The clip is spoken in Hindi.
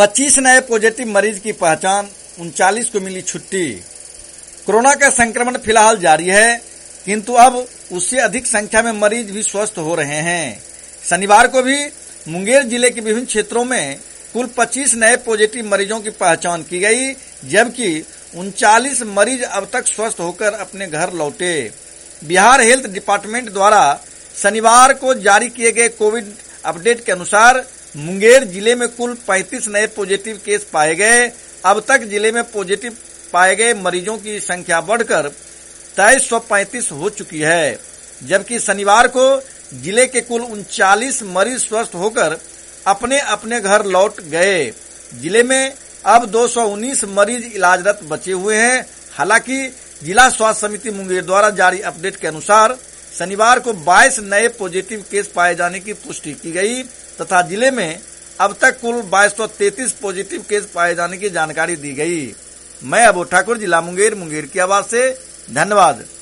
25 नए पॉजिटिव मरीज की पहचान, 39 को मिली छुट्टी। कोरोना का संक्रमण फिलहाल जारी है, किंतु अब उससे अधिक संख्या में मरीज भी स्वस्थ हो रहे हैं। शनिवार को भी मुंगेर जिले के विभिन्न क्षेत्रों में कुल 25 नए पॉजिटिव मरीजों की पहचान की गई, जबकि 39 मरीज अब तक स्वस्थ होकर अपने घर लौटे। बिहार हेल्थ डिपार्टमेंट द्वारा शनिवार को जारी किए गए कोविड अपडेट के अनुसार मुंगेर जिले में कुल 35 नए पॉजिटिव केस पाए गए। अब तक जिले में पॉजिटिव पाए गए मरीजों की संख्या बढ़कर 2335 हो चुकी है, जबकि शनिवार को जिले के कुल 39 मरीज स्वस्थ होकर अपने अपने घर लौट गए। जिले में अब 219 मरीज इलाजरत बचे हुए हैं। हालांकि जिला स्वास्थ्य समिति मुंगेर द्वारा जारी अपडेट के अनुसार शनिवार को 22 नए पॉजिटिव केस पाए जाने की पुष्टि की गई तथा जिले में अब तक कुल 2233 पॉजिटिव केस पाए जाने की जानकारी दी गई। मैं अबू ठाकुर, जिला मुंगेर की आवाज से, धन्यवाद।